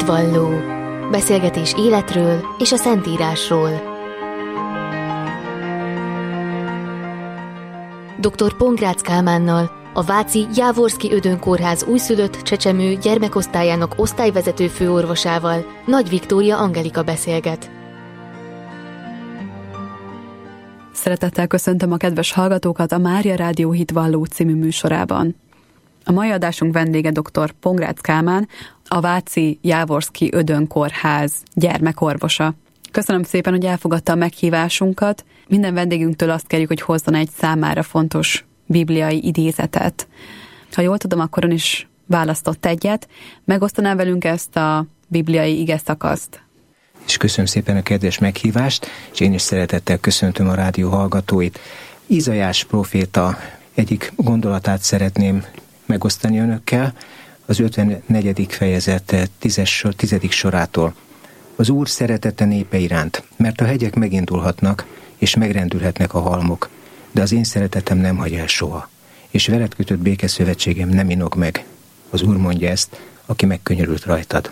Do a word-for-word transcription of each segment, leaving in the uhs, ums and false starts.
Hitvalló. Beszélgetés életről és a Szentírásról. doktor Pongrácz Kálmánnal, a Váci Jávorszky Ödön Kórház újszülött csecsemő gyermekosztályának osztályvezető főorvosával, Nagy Viktória Angelika beszélget. Szeretettel köszöntöm a kedves hallgatókat a Mária Rádió Hitvalló című műsorában. A mai adásunk vendége doktor Pongrácz Kálmán, a Váci Jávorszky Ödön Kórház gyermekorvosa. Köszönöm szépen, hogy elfogadta a meghívásunkat. Minden vendégünktől azt kérjük, hogy hozzon egy számára fontos bibliai idézetet. Ha jól tudom, akkor ön is választott egyet. Megosztaná velünk ezt a bibliai igeszakaszt? És köszönöm szépen a kedves meghívást, és én is szeretettel köszöntöm a rádió hallgatóit. Izaiás próféta egyik gondolatát szeretném megosztani önökkel, az ötvennegyedik fejezet tízes, tizedik sorától. Az Úr szeretete népe iránt, mert a hegyek megindulhatnak, és megrendülhetnek a halmok, de az én szeretetem nem hagy el soha, és veled kötött békeszövetségem nem inog meg. Az Úr mondja ezt, aki megkönyörült rajtad.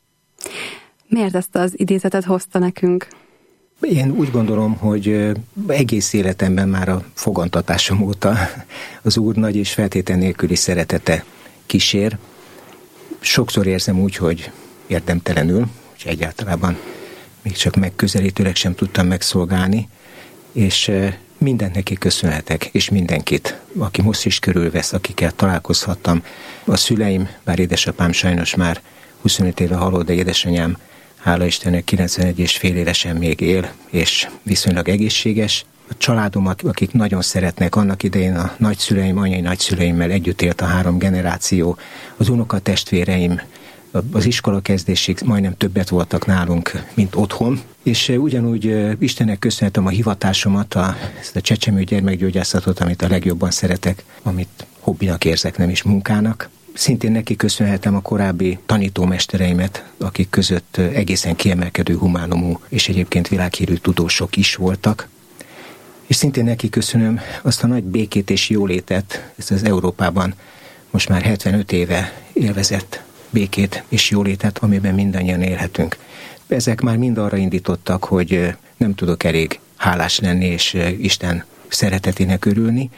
Miért ezt az idézetet hozta nekünk? Én úgy gondolom, hogy egész életemben már a fogantatásom óta az Úr nagy és feltétel nélküli szeretete kísér. Sokszor érzem úgy, hogy érdemtelenül, és egyáltalában még csak megközelítőleg sem tudtam megszolgálni, és mindent neki köszönhetek, és mindenkit, aki most is körülvesz, akikkel találkozhattam. A szüleim, bár édesapám sajnos már huszonöt éve halott, de édesanyám, hála Istennek, kilencvenegy és fél évesen még él, és viszonylag egészséges. A családomat, akik nagyon szeretnek, annak idején a nagyszüleim, anyai nagyszüleimmel együtt élt a három generáció, az unokatestvéreim, az iskola kezdésig majdnem többet voltak nálunk, mint otthon, és ugyanúgy Istennek köszönhetem a hivatásomat, a, ezt a csecsemő gyermekgyógyászatot, amit a legjobban szeretek, amit hobbinak érzek, nem is munkának. Szintén neki köszönhetem a korábbi tanítómestereimet, akik között egészen kiemelkedő humánumú és egyébként világhírű tudósok is voltak. És szintén neki köszönöm azt a nagy békét és jólétet, ezt az Európában most már hetvenöt éve élvezett békét és jólétet, amiben mindannyian élhetünk. Ezek már mind arra indítottak, hogy nem tudok elég hálás lenni és Isten szeretetének örülni,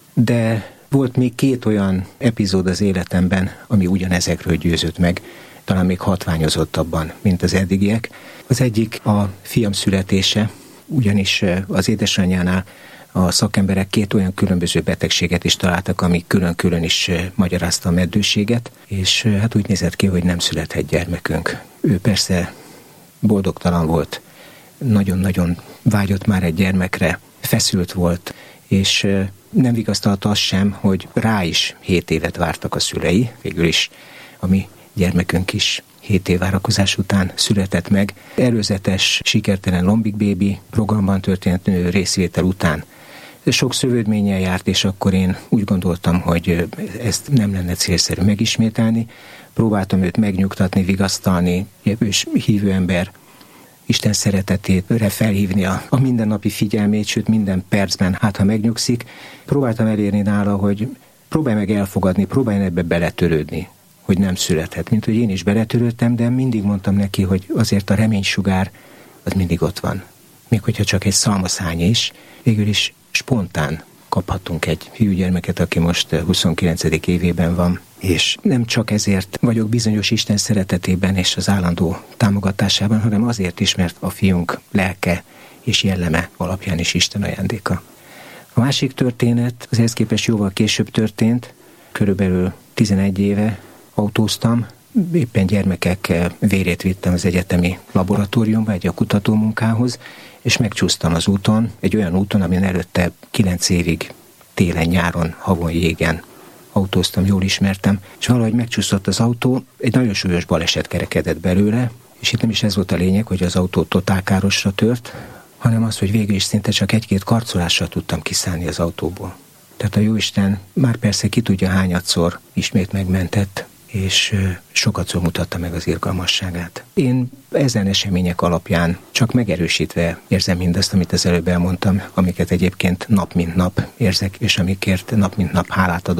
de volt még két olyan epizód az életemben, ami ugyanezekről győzött meg, talán még hatványozottabban, mint az eddigiek. Az egyik a fiam születése, ugyanis az édesanyjánál a szakemberek két olyan különböző betegséget is találtak, ami külön-külön is magyarázta a meddőséget, és hát úgy nézett ki, hogy nem születhet gyermekünk. Ő persze boldogtalan volt, nagyon-nagyon vágyott már egy gyermekre, feszült volt, és nem vigasztalta azt sem, hogy rá is hét évet vártak a szülei, végül is a mi gyermekünk is hét év várakozás után született meg. Előzetes, sikertelen Lombik Baby programban történt részvétel után sok szövődménnyel járt, és akkor én úgy gondoltam, hogy ezt nem lenne célszerű megismételni. Próbáltam őt megnyugtatni, vigasztalni, és hívő ember, Isten szeretetére felhívni a, a mindennapi figyelmét, sőt minden percben, hát ha megnyugszik. Próbáltam elérni nála, hogy próbálj meg elfogadni, próbálj ebbe beletörődni, hogy nem születhet. Mint hogy én is beletörődtem, de mindig mondtam neki, hogy azért a reménysugár az mindig ott van. Még hogyha csak egy szalmaszány is, végül is spontán kaphatunk egy fiúgyermeket, aki most huszonkilencedik évében van, és nem csak ezért vagyok bizonyos Isten szeretetében és az állandó támogatásában, hanem azért is, mert a fiunk lelke és jelleme alapján is Isten ajándéka. A másik történet, az ehhez képest jóval később történt, körülbelül tizenegy éve autóztam, éppen gyermekek vérét vittem az egyetemi laboratóriumba, egy a kutatómunkához, és megcsúsztam az úton, egy olyan úton, amin előtte kilenc évig télen-nyáron, havon, jégen autóztam, jól ismertem, és valahogy megcsúszott az autó, egy nagyon súlyos baleset kerekedett belőle, és itt nem is ez volt a lényeg, hogy az autó totálkárosra tört, hanem az, hogy végül is szinte csak egy-két karcolással tudtam kiszállni az autóból. Tehát a Jóisten már persze ki tudja hányadszor ismét megmentett, és sokatszor mutatta meg az irgalmasságát. Én ezen események alapján csak megerősítve érzem mindazt, amit az előbb elmondtam, amiket egyébként nap mint nap érzek, és amikért nap mint nap hálát adok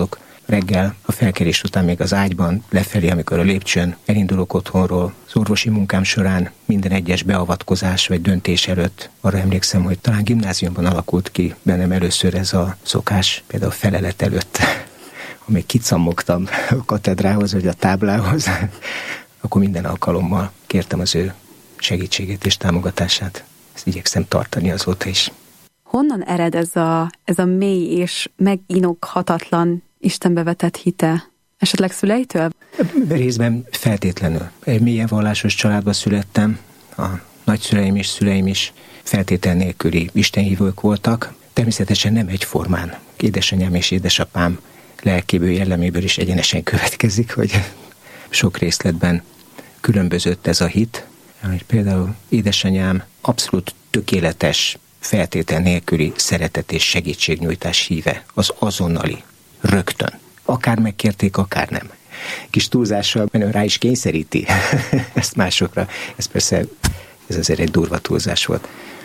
reggel a felkelés után még az ágyban lefelé, amikor a lépcsőn elindulok otthonról, az orvosi munkám során minden egyes beavatkozás vagy döntés előtt arra emlékszem, hogy talán gimnáziumban alakult ki bennem először ez a szokás, például a felelet előtt, amíg kicammogtam a katedrához vagy a táblához, akkor minden alkalommal kértem az ő segítségét és támogatását. Ezt igyekszem tartani azóta is. Honnan ered ez a, ez a mély és meginokhatatlan Istenbe vetett hite? Esetleg szüleitől? Részben feltétlenül. Egy mélyen vallásos családba születtem, a nagyszüleim és szüleim is feltétel nélküli istenhívők voltak. Természetesen nem egyformán. Édesanyám és édesapám lelkéből, jelleméből is egyenesen következik, hogy sok részletben különbözött ez a hit. Például édesanyám abszolút tökéletes, feltétel nélküli szeretet és segítségnyújtás híve, az azonnali, rögtön. Akár megkérték, akár nem. Kis túlzással menő rá is kényszeríti ezt másokra. Ez persze, ez azért egy durva túlzás volt.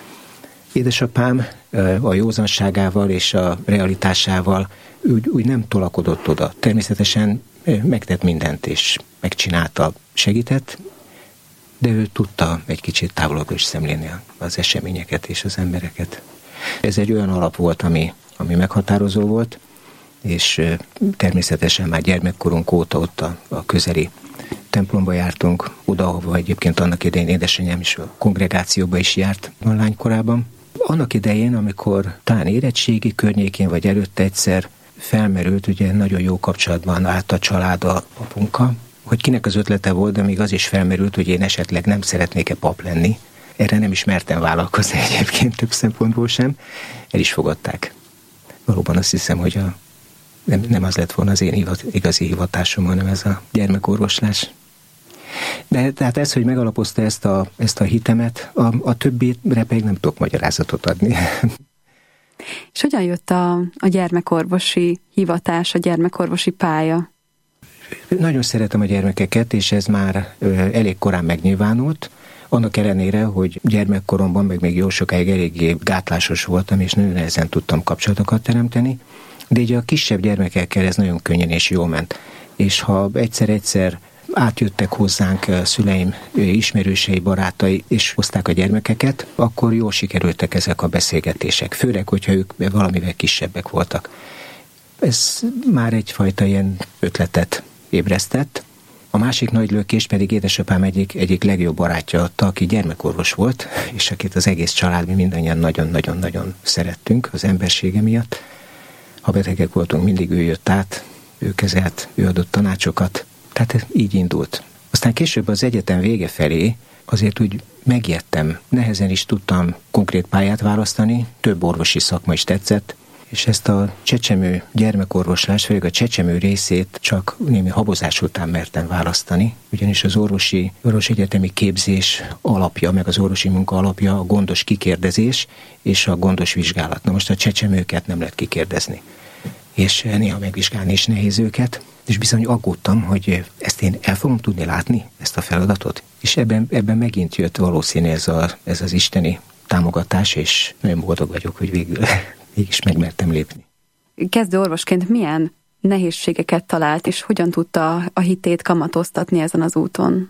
Édesapám a józanságával és a realitásával úgy, úgy nem tolakodott oda. Természetesen megtett mindent és megcsinálta, segített, de ő tudta egy kicsit távolabbról is szemlélni az eseményeket és az embereket. Ez egy olyan alap volt, ami, ami meghatározó volt, és természetesen már gyermekkorunk óta ott a, a közeli templomba jártunk, oda, ahova egyébként annak idején édesanyám is a kongregációba is járt a lánykorában. Annak idején, amikor talán érettségi környékén vagy előtte egyszer felmerült, ugye nagyon jó kapcsolatban állt a család a apunkkal, hogy kinek az ötlete volt, de még az is felmerült, hogy én esetleg nem szeretnék-e pap lenni. Erre nem is mertem vállalkozni egyébként több szempontból sem. El is fogadták. Valóban azt hiszem, hogy a, nem, nem az lett volna az én hivat, igazi hivatásom, hanem ez a gyermekorvoslás. De tehát ez, hogy megalapozta ezt a, ezt a hitemet, a, a többire pedig nem tudok magyarázatot adni. És hogyan jött a, a gyermekorvosi hivatás, a gyermekorvosi pálya? Nagyon szeretem a gyermekeket, és ez már elég korán megnyilvánult. Annak ellenére, hogy gyermekkoromban, meg még jó sokáig eléggé gátlásos voltam, és nagyon nehezen tudtam kapcsolatokat teremteni, de így a kisebb gyermekekkel ez nagyon könnyen és jól ment. És ha egyszer-egyszer átjöttek hozzánk szüleim ismerősei, barátai, és hozták a gyermekeket, akkor jól sikerültek ezek a beszélgetések, főleg, hogyha ők valamivel kisebbek voltak. Ez már egyfajta ilyen ötletet ébresztett. A másik nagy lökés pedig édesapám egyik, egyik legjobb barátja adta, aki gyermekorvos volt, és akit az egész család, mi mindannyian nagyon-nagyon-nagyon szerettünk az embersége miatt. Ha betegek voltunk, mindig ő jött át, ő kezelt, ő adott tanácsokat. Tehát így indult. Aztán később az egyetem vége felé azért úgy megijedtem, nehezen is tudtam konkrét pályát választani, több orvosi szakma is tetszett, és ezt a csecsemő gyermekorvoslás, főleg a csecsemő részét csak némi habozás után mertem választani, ugyanis az orvosi, orvosi egyetemi képzés alapja, meg az orvosi munka alapja a gondos kikérdezés és a gondos vizsgálat. Na most a csecsemőket nem lehet kikérdezni, és néha megvizsgálni is nehéz őket, és bizony aggódtam, hogy ezt én el fogom tudni látni, ezt a feladatot, és ebben, ebben megint jött valószínű ez, a, ez az isteni támogatás, és nagyon boldog vagyok, hogy végül mégis megmertem lépni. Kezdő orvosként milyen nehézségeket talált, és hogyan tudta a hitét kamatoztatni ezen az úton?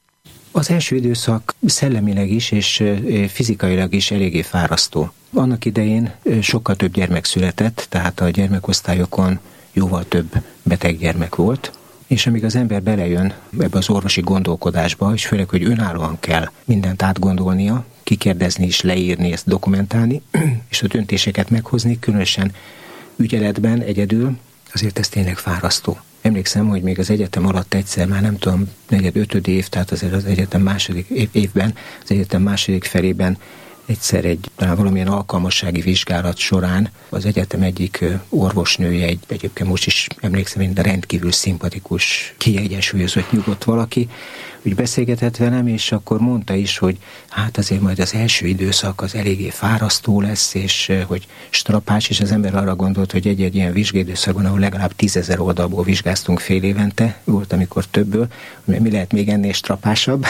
Az első időszak szellemileg is, és fizikailag is eléggé fárasztó. Annak idején sokkal több gyermek született, tehát a gyermekosztályokon jóval több beteg gyermek volt, és amíg az ember belejön ebbe az orvosi gondolkodásba, és főleg, hogy önállóan kell mindent átgondolnia, kikérdezni és leírni, ezt dokumentálni, és a döntéseket meghozni, különösen ügyeletben egyedül, azért ez tényleg fárasztó. Emlékszem, hogy még az egyetem alatt egyszer, már nem tudom, negyed, ötöd év, tehát azért az egyetem második évben, az egyetem második felében egyszer egy talán valamilyen alkalmassági vizsgálat során az egyetem egyik orvosnője, egy, egyébként most is emlékszem, én, de rendkívül szimpatikus, kiegyensúlyozott, nyugodt valaki, úgy beszélgetett velem, és akkor mondta is, hogy hát azért majd az első időszak az eléggé fárasztó lesz, és hogy strapás, és az ember arra gondolt, hogy egy-egy ilyen vizsgaidőszakban, ahol legalább tízezer oldalból vizsgáztunk fél évente, volt, amikor többből, mi lehet még ennél strapásabb,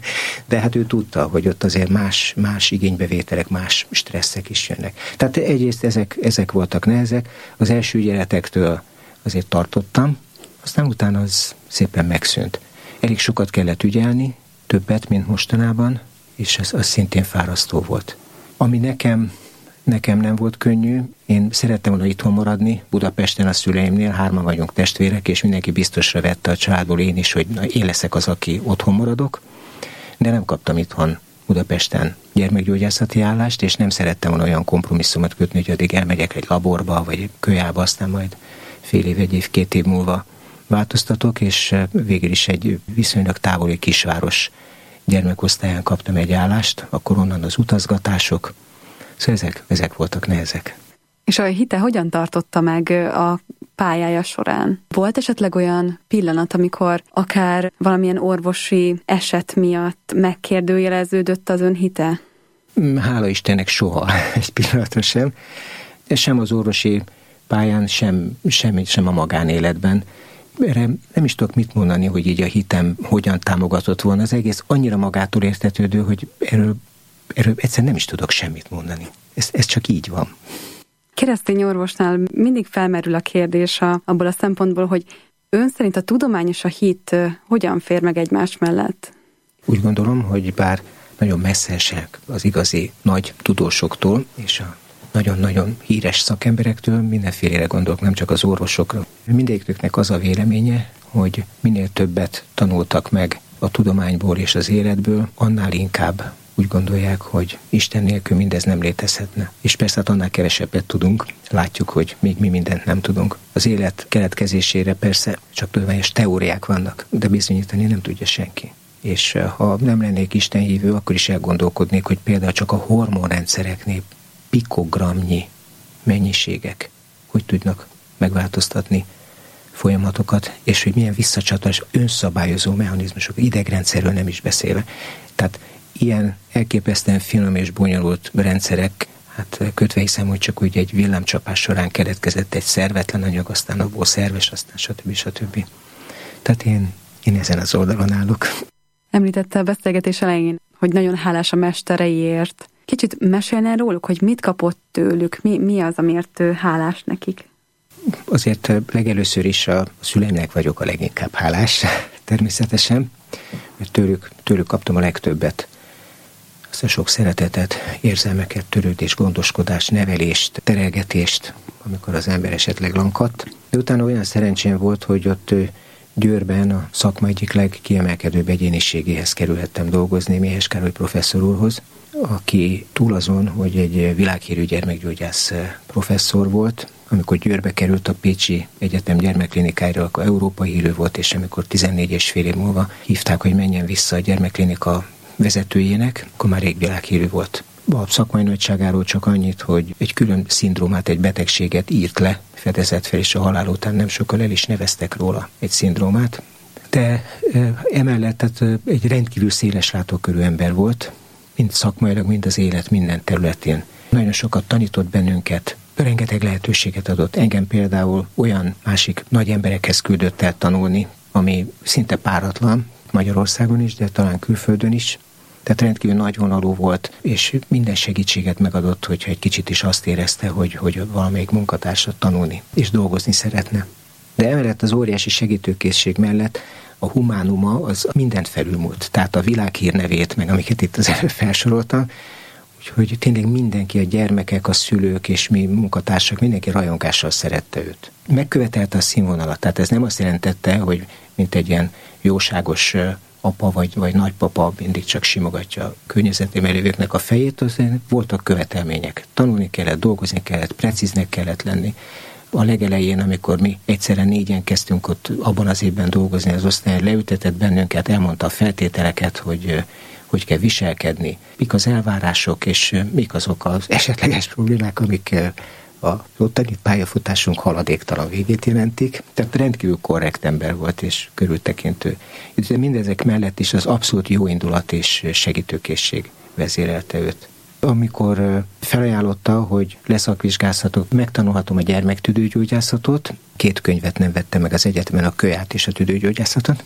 de hát ő tudta, hogy ott azért más, más igénybevételek, más stresszek is jönnek. Tehát egyrészt ezek, ezek voltak nehezek, az első ügyeletektől azért tartottam, aztán utána az szépen megszűnt. Elég sokat kellett ügyelni, többet, mint mostanában, és ez az szintén fárasztó volt. Ami nekem, nekem nem volt könnyű, én szerettem volna itthon maradni, Budapesten a szüleimnél, hárman vagyunk testvérek, és mindenki biztosra vette a családból, én is, hogy na, én leszek az, aki otthon maradok, de nem kaptam itthon Budapesten gyermekgyógyászati állást, és nem szerettem volna olyan kompromisszumot kötni, hogy addig elmegyek egy laborba, vagy egy kölyába, aztán majd fél év, egy év, két év múlva változtatok, és végül is egy viszonylag távoli kisváros gyermekosztályán kaptam egy állást, akkor onnan az utazgatások, szóval ezek, ezek voltak nehezek. És a hite hogyan tartotta meg a pályája során? Volt esetleg olyan pillanat, amikor akár valamilyen orvosi eset miatt megkérdőjeleződött az ön hite? Hála Istennek soha egy pillanatra sem. Sem az orvosi pályán, sem, sem, sem a magánéletben. Erre nem is tudok mit mondani, hogy így a hitem hogyan támogatott volna. Az egész annyira magától értetődő, hogy erről, erről egyszerűen nem is tudok semmit mondani. Ez, ez csak így van. Keresztény orvosnál mindig felmerül a kérdés a, abból a szempontból, hogy ön szerint a tudomány és a hit hogyan fér meg egymás mellett? Úgy gondolom, hogy bár nagyon messze esek az igazi nagy tudósoktól, és a nagyon-nagyon híres szakemberektől, mindenfélére gondolok, nem csak az orvosokra. Mindegyiknek az a véleménye, hogy minél többet tanultak meg a tudományból és az életből, annál inkább úgy gondolják, hogy Isten nélkül mindez nem létezhetne. És persze hát annál kevesebbet tudunk, látjuk, hogy még mi mindent nem tudunk. Az élet keletkezésére persze csak tudományos teóriák vannak, de bizonyítani nem tudja senki. És ha nem lennék istenhívő, akkor is elgondolkodnék, hogy például csak a hormonrendszereknél pikogramnyi mennyiségek hogy tudnak megváltoztatni folyamatokat, és hogy milyen visszacsatolás, önszabályozó mechanizmusok, idegrendszerről nem is beszélve. Tehát ilyen elképesztően finom és bonyolult rendszerek, hát kötve hiszem, hogy csak úgy egy villámcsapás során keletkezett egy szervetlen anyag, aztán abból szerves, aztán stb. stb. Tehát én, én ezen az oldalon állok. Említette a beszélgetés elején, hogy nagyon hálás a mestereiért. Kicsit mesélne róluk, hogy mit kapott tőlük, mi, mi az, amiért hálás nekik? Azért legelőször is a szüleimnek vagyok a leginkább hálás, természetesen, mert tőlük, tőlük kaptam a legtöbbet. Azt a sok szeretetet, érzelmeket, törődést, gondoskodást, nevelést, terelgetést, amikor az ember esetleg lankadt. De utána olyan szerencsém volt, hogy ott Győrben a szakma egyik legkiemelkedőbb egyéniségéhez kerülhettem dolgozni, Méhes Károly professzor úrhoz, aki túl azon, hogy egy világhírű gyermekgyógyász professzor volt, amikor Győrbe került a Pécsi Egyetem gyermekklinikájára, akkor európai hírű volt, és amikor tizennégy és fél év múlva hívták, hogy menjen vissza a gyermekklinika vezetőjének, akkor már rég világhírű volt. A szakmai nagyságáról csak annyit, hogy egy külön szindrómát, egy betegséget írt le, fedezett fel, és a halál után nem sokkal el is neveztek róla egy szindrómát. De emellett tehát egy rendkívül széles látókörű ember volt, mind szakmailag, mind az élet minden területén. Nagyon sokat tanított bennünket, rengeteg lehetőséget adott. Engem például olyan másik nagy emberekhez küldött el tanulni, ami szinte páratlan Magyarországon is, de talán külföldön is. Tehát rendkívül nagyvonalú volt, és minden segítséget megadott, hogyha egy kicsit is azt érezte, hogy, hogy valamelyik munkatársat tanulni és dolgozni szeretne. De emellett az óriási segítőkészség mellett a humánuma az mindent felülmúlt. Tehát a világhírnevét, meg amiket itt az előbb felsoroltam, úgyhogy tényleg mindenki, a gyermekek, a szülők és mi munkatársak, mindenki rajongással szerette őt. Megkövetelte a színvonalat, tehát ez nem azt jelentette, hogy mint egy ilyen jóságos apa vagy, vagy nagypapa mindig csak simogatja a környezetében lévőknek a fejét, azért voltak követelmények. Tanulni kellett, dolgozni kellett, precíznek kellett lenni. A legelején, amikor mi egyszerre négyen kezdtünk ott abban az évben dolgozni, az osztályon leültetett bennünket, elmondta a feltételeket, hogy hogy kell viselkedni, mik az elvárások, és mik azok az esetleges problémák, amik a ottani pályafutásunk haladéktalan végét jelentik. Tehát rendkívül korrekt ember volt, és körültekintő. De mindezek mellett is az abszolút jó indulat és segítőkészség vezérelte őt. Amikor felajánlotta, hogy leszakvizsgázhatok, megtanulhatom a gyermektüdőgyógyászatot, két könyvet nem vettem meg az egyetemen, a kölyát és a tüdőgyógyászatot,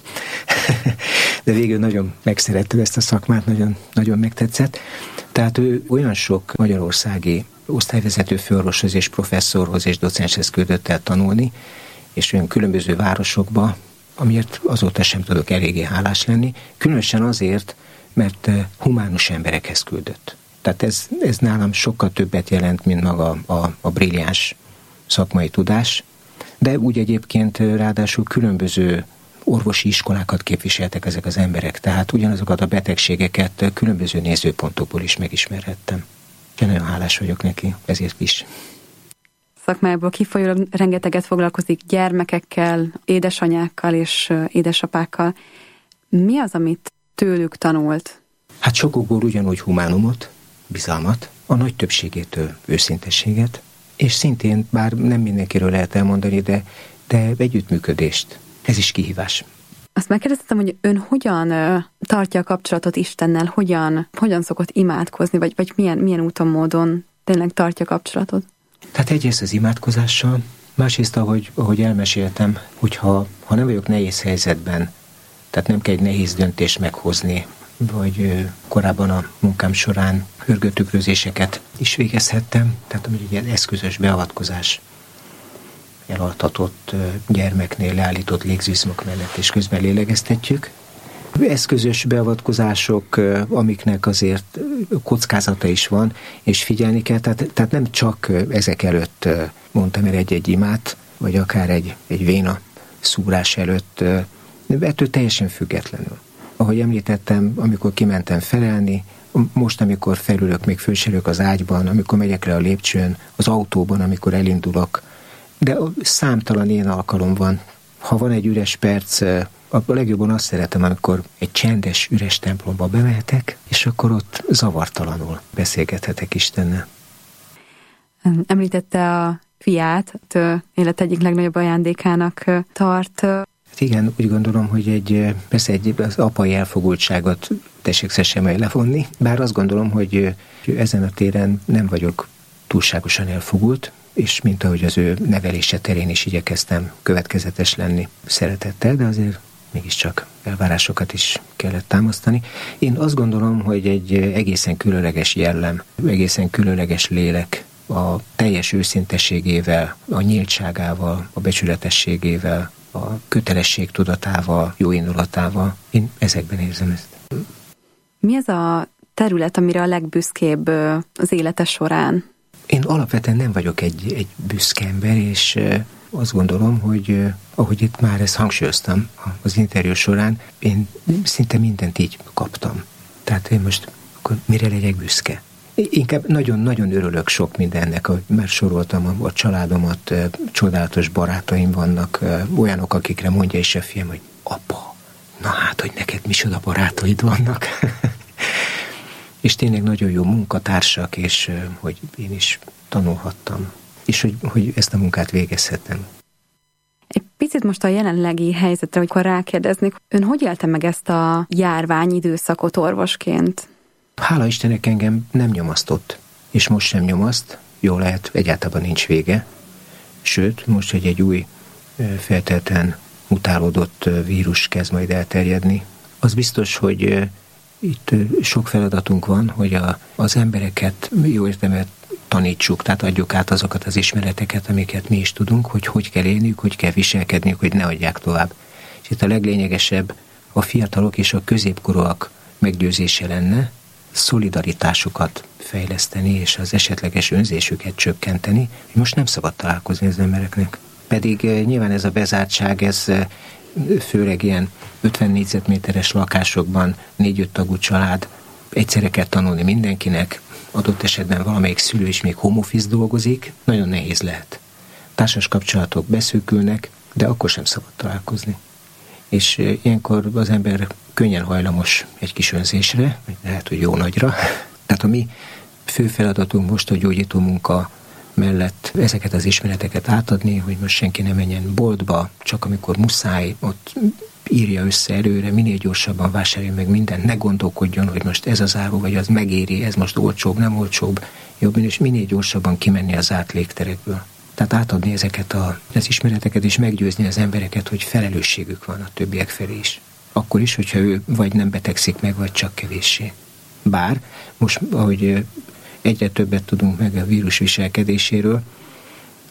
de végül nagyon megszerette ezt a szakmát, nagyon, nagyon megtetszett. Tehát ő olyan sok magyarországi osztályvezető főorvoshoz és professzorhoz és docenshez küldött el tanulni, és olyan különböző városokba, amiért azóta sem tudok eléggé hálás lenni, különösen azért, mert humánus emberekhez küldött. Tehát ez, ez nálam sokkal többet jelent, mint maga a, a brilliáns szakmai tudás, de úgy egyébként ráadásul különböző orvosi iskolákat képviseltek ezek az emberek, tehát ugyanazokat a betegségeket különböző nézőpontokból is megismerhettem. Én nagyon hálás vagyok neki, ezért is. Szakmájából kifolyólag rengeteget foglalkozik gyermekekkel, édesanyákkal és édesapákkal. Mi az, amit tőlük tanult? Hát sokukból ugyanúgy humánumot, bizalmat, a nagy többségétől őszintességet, és szintén, bár nem mindenkiről lehet elmondani, de, de együttműködést. Ez is kihívás. Azt megkérdeztem, hogy ön hogyan uh, tartja a kapcsolatot Istennel, hogyan, hogyan szokott imádkozni, vagy, vagy milyen, milyen úton, módon tényleg tartja a kapcsolatot? Tehát egyrészt az imádkozással, másrészt, ahogy, ahogy elmeséltem, hogyha ha nem vagyok nehéz helyzetben, tehát nem kell egy nehéz döntést meghozni, vagy uh, korábban a munkám során hörgőtükrözéseket is végezhettem, tehát ami egy eszközös beavatkozás elaltatott gyermeknél leállított légzőszmok mellett, és közben lélegeztetjük. Eszközös beavatkozások, amiknek azért kockázata is van, és figyelni kell, tehát, tehát nem csak ezek előtt mondtam el egy-egy imát, vagy akár egy, egy véna szúrás előtt, de ettől teljesen függetlenül. Ahogy említettem, amikor kimentem felelni, most, amikor felülök, még fölselök az ágyban, amikor megyek le a lépcsőn, az autóban, amikor elindulok, de számtalan ilyen alkalom van. Ha van egy üres perc, a legjobban azt szeretem, amikor egy csendes, üres templomba bemehetek, és akkor ott zavartalanul beszélgethetek Istennel. Említette a fiát, élet egyik legnagyobb ajándékának tart. Igen, úgy gondolom, hogy egy, persze egy, az apai elfogultságot tessék szessem el levonni, bár azt gondolom, hogy ezen a téren nem vagyok túlságosan elfogult, és mint ahogy az ő nevelése terén is igyekeztem következetes lenni szeretettel, de azért mégiscsak elvárásokat is kellett támasztani. Én azt gondolom, hogy egy egészen különleges jellem, egészen különleges lélek a teljes őszintességével, a nyíltságával, a becsületességével, a kötelesség tudatával, jó indulatával. Én ezekben érzem ezt. Mi az a terület, amire a legbüszkébb az élete során? Én alapvetően nem vagyok egy, egy büszke ember, és azt gondolom, hogy ahogy itt már ezt hangsúlyoztam az interjú során, én szinte mindent így kaptam. Tehát én most akkor mire legyek büszke? Inkább nagyon-nagyon örülök sok mindennek, ahogy már soroltam a, a családomat, csodálatos barátaim vannak, olyanok, akikre mondja is a fiam, hogy apa, na hát, hogy neked micsoda barátaid vannak. És tényleg nagyon jó munkatársak, és hogy én is tanulhattam, és hogy, hogy ezt a munkát végezhetem. Egy picit most a jelenlegi helyzetre, amikor rákérdeznék, ön hogy élte meg ezt a járvány időszakot orvosként? Hála Istennek engem nem nyomasztott, és most sem nyomaszt, jól lehet, egyáltalán nincs vége. Sőt, most, hogy egy új feltétlen mutálódott vírus kezd majd elterjedni, az biztos, hogy itt sok feladatunk van, hogy a, az embereket jó értelemben tanítsuk, tehát adjuk át azokat az ismereteket, amiket mi is tudunk, hogy hogy kell élniük, hogy kell viselkedniük, hogy ne adják tovább. És itt a leglényegesebb a fiatalok és a középkorúak meggyőzése lenne, szolidaritásukat fejleszteni, és az esetleges önzésüket csökkenteni, hogy most nem szabad találkozni az embereknek. Pedig nyilván ez a bezártság, ez főleg ilyen ötven négyzetméteres lakásokban négy-öt tagú család, egyszerre kell tanulni mindenkinek, adott esetben valamelyik szülő is még home office dolgozik, nagyon nehéz lehet. Társas kapcsolatok beszűkülnek, de akkor sem szabad találkozni. És ilyenkor az ember könnyen hajlamos egy kis önzésre, lehet, hogy jó nagyra. Tehát a mi fő feladatunk most a gyógyító munka mellett ezeket az ismereteket átadni, hogy most senki ne menjen boltba, csak amikor muszáj, ott írja össze előre, minél gyorsabban vásárolja meg mindent, ne gondolkodjon, hogy most ez az áru, vagy az megéri, ez most olcsóbb, nem olcsóbb, jobb, és minél gyorsabban kimenni az zárt légterekből. Tehát átadni ezeket a, az ismereteket, és meggyőzni az embereket, hogy felelősségük van a többiek felé is. Akkor is, hogyha ő vagy nem betegszik meg, vagy csak kevéssé. Bár most, ahogy egyre többet tudunk meg a vírus viselkedéséről,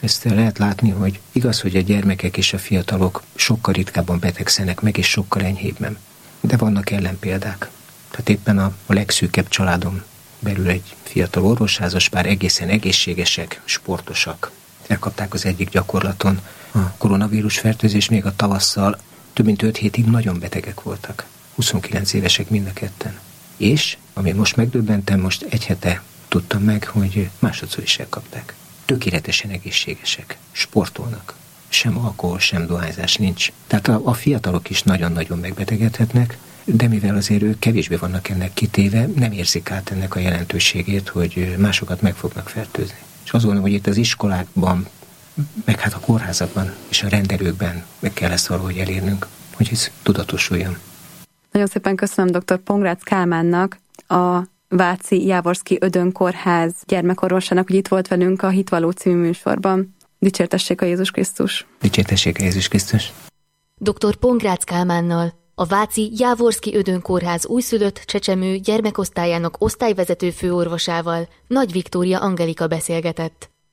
Ezt lehet látni, hogy igaz, hogy a gyermekek és a fiatalok sokkal ritkábban betegszenek meg, és sokkal enyhébben. De vannak ellenpéldák. Tehát éppen a, a legszűkebb családon belül egy fiatal orvosházas pár egészen egészségesek, sportosak. Elkapták az egyik gyakorlaton a koronavírus fertőzés, még a tavasszal több mint öt hétig nagyon betegek voltak. huszonkilenc évesek mind a ketten. És, ami most megdöbbentem, most egy hete tudtam meg, hogy másodszor is elkapták. Tökéletesen egészségesek, sportolnak. Sem alkohol, sem dohányzás nincs. Tehát a, a fiatalok is nagyon-nagyon megbetegedhetnek, de mivel azért ők kevésbé vannak ennek kitéve, nem érzik át ennek a jelentőségét, hogy másokat meg fognak fertőzni. És azt gondolom, hogy itt az iskolákban, meg hát a kórházakban és a rendelőkben meg kell ezt valahogy elérnünk, hogy ez tudatosuljon. Nagyon szépen köszönöm dr. Pongrácz Kálmánnak, a Váci Jávorszky Ödön Kórház gyermekorvosának, hogy itt volt velünk a Hitvalló című műsorban. Dicsértessék a Jézus Krisztus! Dicsértessék a Jézus Krisztus! doktor Pongrácz Kálmánnal, a Váci Jávorszky Ödön Kórház újszülött csecsemő gyermekosztályának osztályvezető főorvosával, Nagy Viktória Angelika beszélgetett.